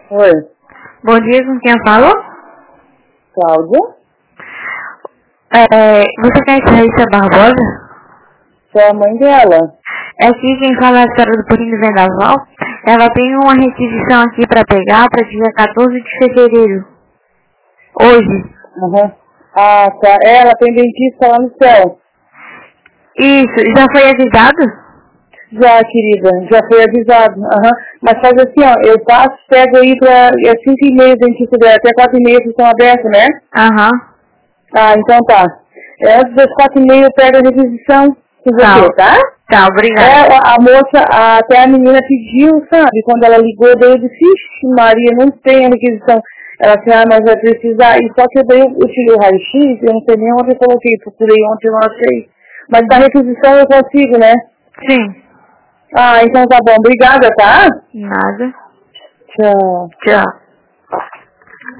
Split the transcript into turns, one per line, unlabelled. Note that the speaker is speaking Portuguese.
Oi.
Bom dia, com quem eu falo?
Cláudia?
Você conhece a Raíssa Barbosa?
Sou a mãe dela.
É aqui quem fala a história do Porquinho do Vendaval. Ela tem uma requisição aqui pra pegar pra dia 14 de fevereiro. Hoje.
Uhum. Ah, tá. Ela tem dentista lá no céu.
Isso, já foi avisado?
Já, querida. Já foi avisado. Uhum. Mas faz assim, ó. Eu passo, pego aí pra... É 5h30 o dentista dela. Até 4h30 estão abertos, né?
Aham.
Ah, então tá. Antes das 4h30 eu pego a requisição com você, tá?
Tá, obrigada.
A moça, até a menina pediu, sabe? Quando ela ligou, daí eu disse, ixi, Maria, não tem a requisição. Ela disse, mas vai precisar. E só que daí eu tirei o raio-x, eu não sei nem onde eu coloquei, procurei ontem, eu não achei. Mas da requisição eu consigo, né?
Sim.
Ah, então tá bom. Obrigada, tá?
Nada.
Tchau.
Tchau.